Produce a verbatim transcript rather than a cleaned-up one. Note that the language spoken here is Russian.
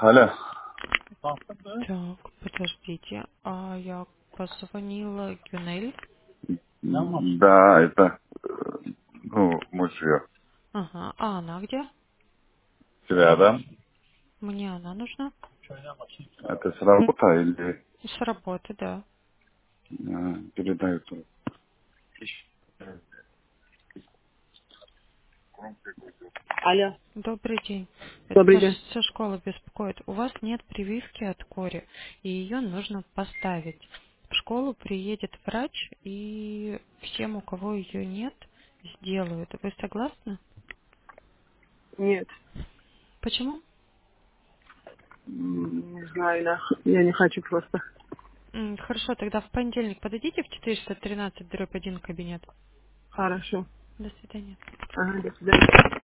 Алло. Так, подождите. А я позвонила Гюнель. Да, это, э, ну, муж ее. Ага. А она где? Рядом. Мне она нужна. Это с работы или С работы, да. э, передают? Алло. Добрый день. Добрый Это день. со школы беспокоит. У вас нет прививки от кори, и ее нужно поставить. В школу приедет врач, и всем, у кого ее нет, сделают. Вы согласны? Нет. Почему? М, Не знаю, да. Я не хочу просто. М, Хорошо, тогда в понедельник подойдите в четыреста тринадцать дробь один кабинет. Хорошо. До свидания. Ага, до свидания.